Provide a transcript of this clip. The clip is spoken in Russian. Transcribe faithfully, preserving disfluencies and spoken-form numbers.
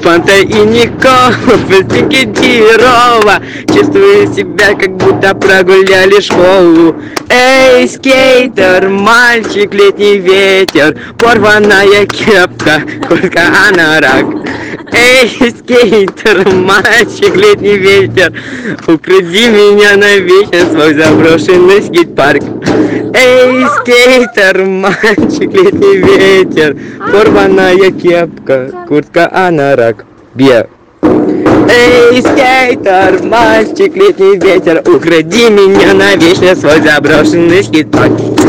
Фанта и Никола, пластинки Дирова. Чувствую себя, как будто прогуляли школу. Эй, скейтер, мальчик, летний ветер, порванная кепка, куртка анорак. Эй, скейтер, мальчик, летний ветер, укради меня навечно свой заброшенный скейт-парк. Эй, скейтер, мальчик, летний ветер, порванная кепка, куртка анорак. Бе. Эй, скейтер, мальчик, летний ветер, укради меня навечно свой заброшенный скейт-парк.